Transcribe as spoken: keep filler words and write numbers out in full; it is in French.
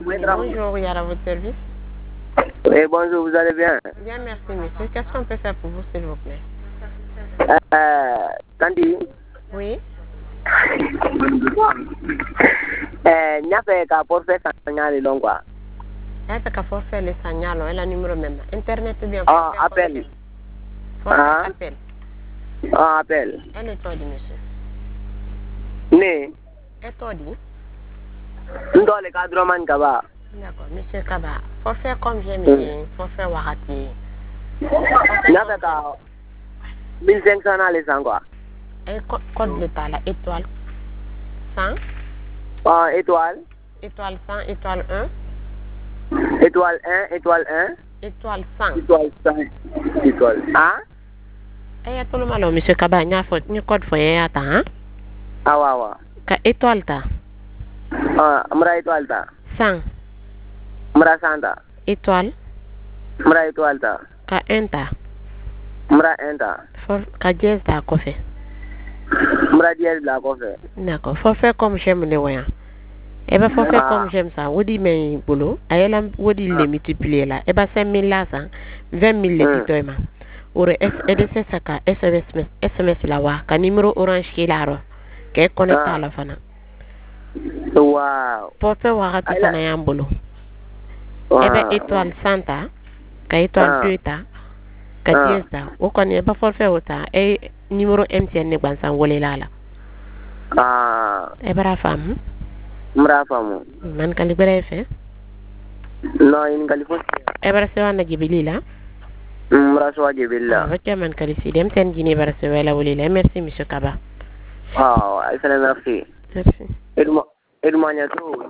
Bonjour, il y a à votre service. Oui, bonjour, vous allez bien? Bien, merci, monsieur. Qu'est-ce qu'on peut faire pour vous, s'il vous plaît? Euh, Tandy. Oui. Euh, n'y a pas qu'à pour faire ça, il long quoi. Il y a qu'à pour faire les signaux, et le numéro même. Internet ou bien. Ah, appel. Ah, appel. Ah, appel. Elle est toi, monsieur. Né. Et toi, dit? Nous dans le cadre man Kaba. D'accord, monsieur Kaba. Faut faire combien, monsieur? Faut faire Warati. N'y a pas qu'à mille cinq cents à les quoi. Et code d'état, là, étoile cent. Ah, étoile. Étoile cent, étoile un. Étoile un, étoile un. Étoile cent. Étoile cent. Étoile. Ah? Eh, tout le monde, monsieur Kaba, n'y a pas de code foyer à temps, hein? Ah, ouais, ouais. Ka étoile ta. Ah, mra étoile ta. cent. Mra santa. Étoile. Mra étoile ta. Ka un ta. Mra un ta. For, ka dièse ta kofe. Mra dièse la kofe. D'accord. Faut faire comme j'aime les voyants. Eh ben, faut faire comme j'aime ça. Wodi mais boulot. Aïe là, wodi les multiplier là. Eh ben, cinq mille là, ça. vingt mille les petits ma. Ore S D C ça ka S M S S M S la wa. Ka numéro orange qui là ro. Ke connecté à la fana. Wow. Pour faire voir tout ça na boulot. Eh ben, étoile cent ta. Ka étoile deux ta. Ka dièse ta. O connaît pas faut faire autant. Et numéro M T N ne ban san wolé là là. Ah. Eh ben, la femme. Mra famu. Man kali bere fe? No, in California. E bara sewa na jibili la? Mra sewa jibili la. Ok, man kali si dem ten jini bara sewa la wuli la. Merci, monsieur Kaba. Ah, il fallait merci. Merci. Edmo, Edmo,